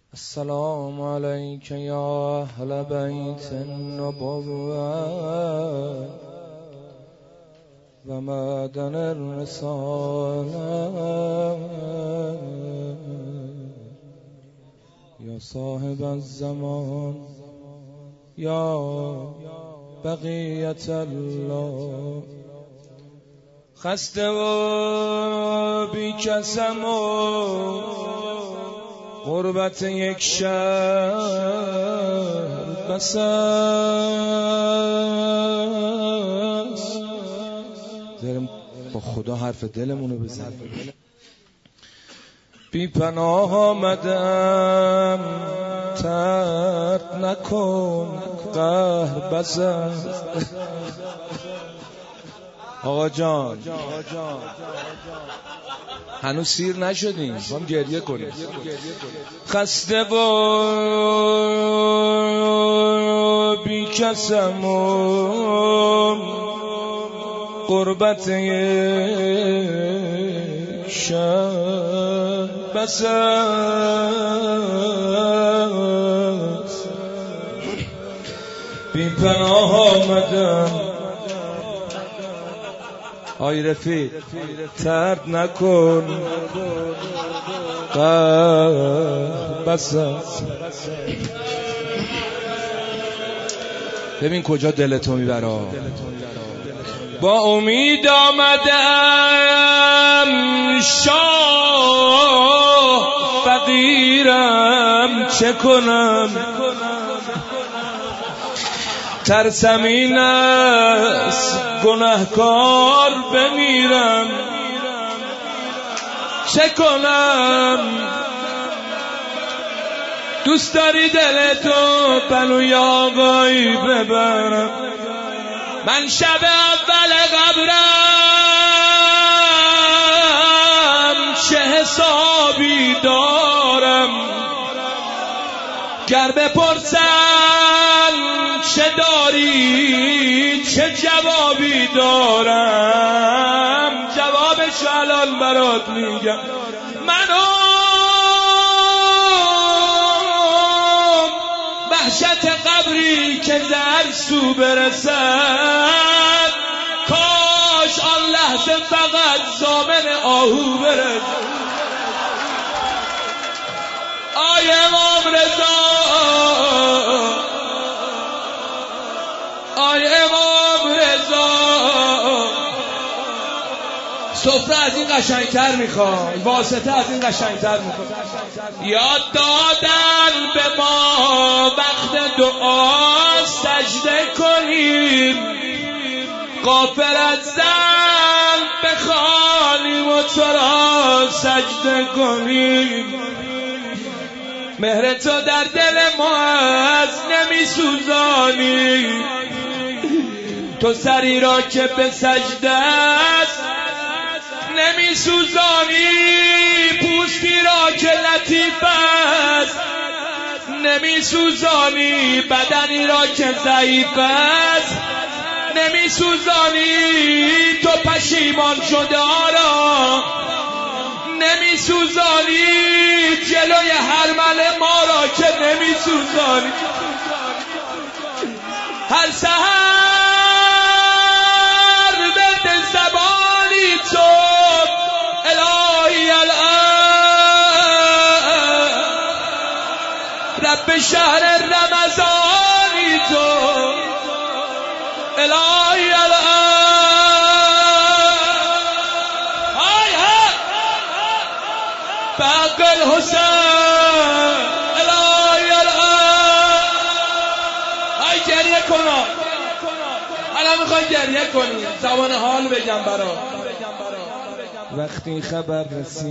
السلام عليك يا أهل بيت النبوة ومعدن الرسالة يا صاحب الزمان يا بقية الله خسته و بیکسم و غربت یک شهر بس است. داریم با خدا حرف دلمونو بزنیم. بی پناه آمدم ترد نکن قهر بس است. آقا جان هنوز سیر نشدیم، هم گریه کنیم. خسته و بیکسم و غربت شب بس است. بی پناه آمدم آی رفیق ترد نکن بس است. ببین کجا دلتو میبره. با امید آمدم شاه فقیرم چه کنم. ترسم این است گناهکار بمیرم چه کنم. دوست داری دلتو پلوی آقایی ببرم. من شب اول قبرم چه حسابی دارم. گر بپرسن چه داری چه جوابی دارم. جوابش الان برات میگم. منو وحشت قبری که در سو برسد. کاش آن لحظه فقط ضامن آهو برسد. آی امام رضا آی امام رضا سفره از این قشنگتر میخوای، واسطه از این قشنگتر میخوای. یاد دادن به ما وقت دعا سجده کنیم. غافل از زن بخوانیم و تو را سجده کنیم. مهر تو در دل ما از نمی سوزانی. تو سری را که به سجده است نمی سوزانی. پوستی را که لطیف است نمی سوزانی. بدنی را که ضعیف است نمی سوزانی. تو پشیمان شده را نمی سوزانی. جلوی حرمل ما را که نمی سوزانی. هر سحر ورد زبانی تو الهی الان. رب شهر رمضانی تو الهی الان. باقی الحسین الهی الان. ای گریه کنا الان میخوای گریه کنی. زبان حال بگم برا. وقتی خبر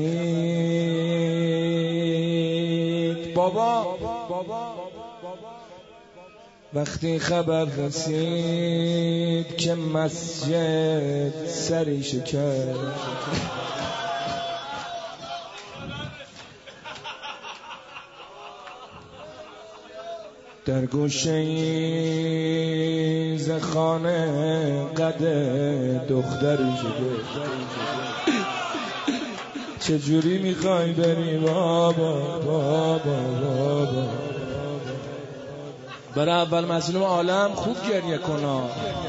رسید بابا وقتی خبر رسید که مسجد سری شکست. در گوشه ز خانه قد دختری شده. چجوری میخوای بری بابا بابا برای اول مظلوم عالم خوب گریه کنا.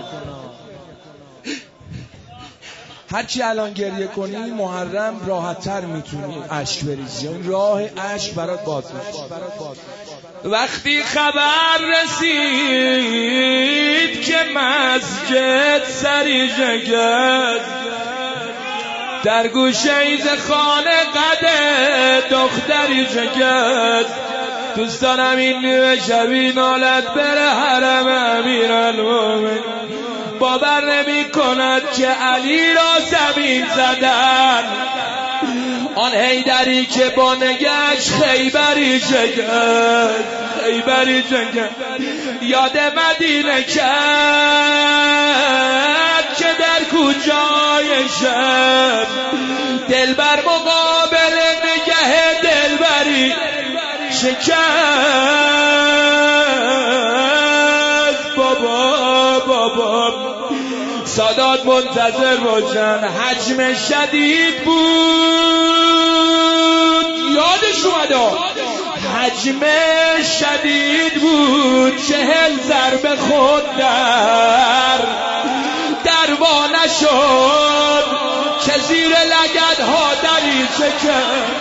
هرچی الان گریه کنی محرم راحت‌تر میتونی اشک بریزی، این راه اشک برات باز میشه. وقتی خبر رسید که مسجد سری جگد، در گوشه ایز خانه قده دختری جگد، دوستانم این نیمه شبی نالت بره حرم امیرالمومنین، باور نمی کند که علی را زمین زدن، آن حیدری که با نگهش خیبری جگد، خیبری جگد، یاد مدینه کرد که در کوچای شب دلبر مقابل نگه دلبری شکست. بابا سادات منتظر باشن، حجم شدید بود، یادش اومد حجم شدید بود، 40 ضربه خود در وا نشد که زیر لگدها دریچه کرد.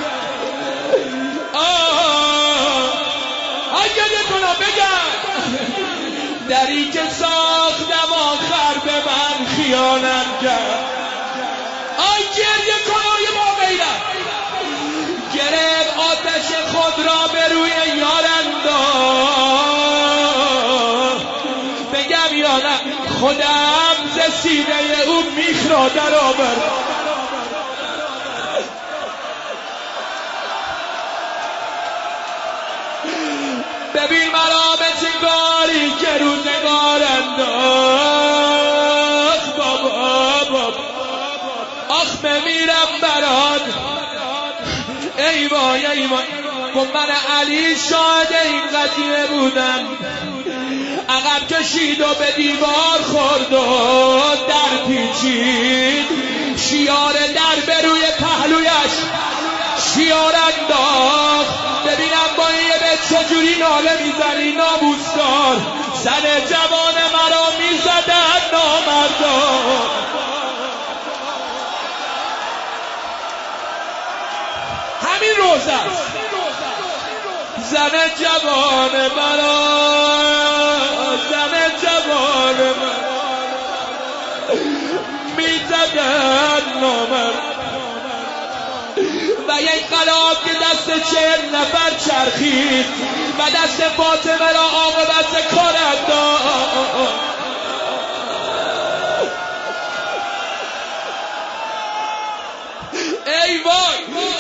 گریه کنم بگم دری که ساختم آخر به من خیانت کرد. گریه کنم یه موقعیدم گرفت آتش خود را به روی یار انداخت. بگم یا نه خودم ز سینه او میخ را در آورد. ببین مرا به چنگاری که روزگار انداخت. بابا آخ بمیرم برات، ای وای ای وای. من علی شاهد این قضیه بودم، عقب کشید و به دیوار خورد و در پیچید، شیار در به روی پهلویش شیار انداخت. ببینم با یه به چجوری ناله میزنی ناموسکار، زن جوان مرا میزدن نامردان. همین روزه است زن جوان مرا، زن جوان مرا میزدن نامردان. و یک قلاب که دست 40 نفر چرخید و دست فاطمه را عاقبت کار انداخت. ای وای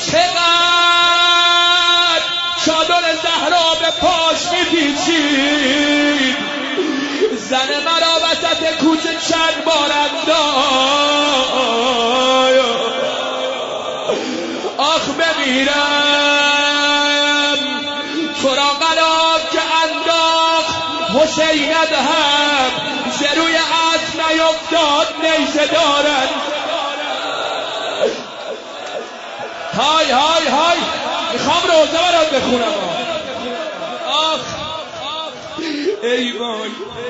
چقدر چادر زهرا به پاش میپیچید، زن مرا وسط کوچه چند بار انداخت. آخ بمیرم تو را قلاب که انداخت حسینت هم ز روی اسب نیفتاد نیزه دارد. های های های میخوام روزه برات بخونم. آخ ای وای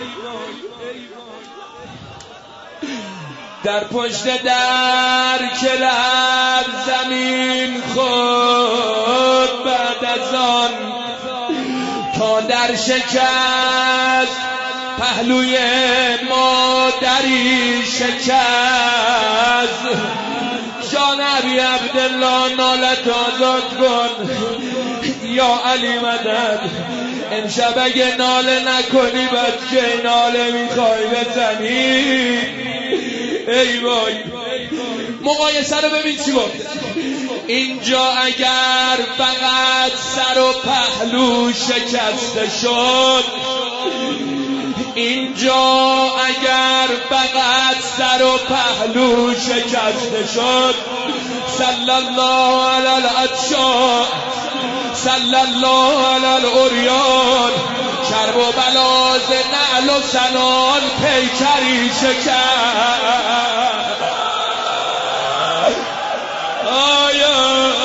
در پشت در که لب زمین خود بعد از آن تا در شکست، پهلوی مادری شکست. جان ابی عبدالله نالت آزاد کن، یا علی مدد. امشب اگه ناله نکنی بچه ناله میخوای بزنی. ای وای مقایسه رو ببین چی بود. اینجا اگر فقط سر و پهلو شکسته شد، اینجا اگر فقط سر و پهلو شکسته شد، صلی الله علی العطشاء صلی الله علی العریان، کرب و بلاز نعل و سنان پیکری شکست.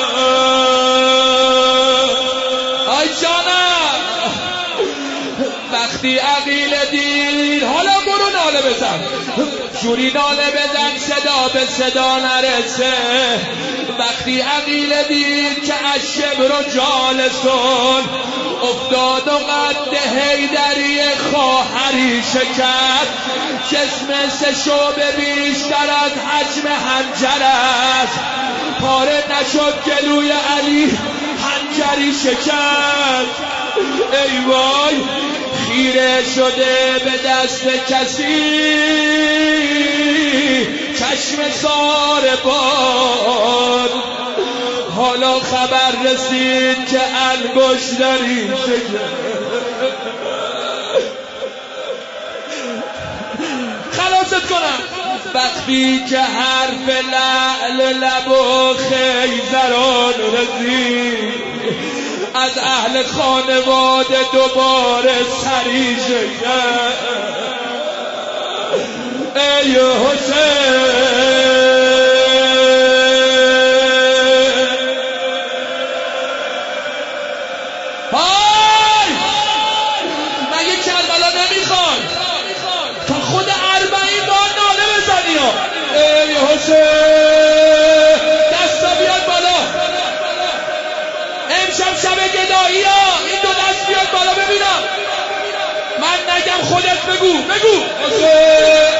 آی جانم وقتی عقیل دید حالا برو ناله بزن، جوری ناله بزن صدا به صدا نرسه. وقتی عقیل دید که الشبر جالسون افتاد و قد حیدری خواهری شکست، جسم سه شعبه بیشتر از حجم حنجر است، پاره نشد گلوی علی حنجری شکست. ای وای خیره شده به دست کسی چشم ساربان، حالا خبر رسید که انگشتری شکست. خلاصت کنم وقتی که حرف لعل لب و خیزران رسید، از اهل خانواده دوباره سری شکست. ای حسین های مگه کربلا نمیخوای تا خود 40 بار ناله بزنی ها؟ ای حسین دستا بیاد بالا، امشب شب گدایی ها، این دو دست بیاد بالا ببینم، من نگم خودت بگو. حسین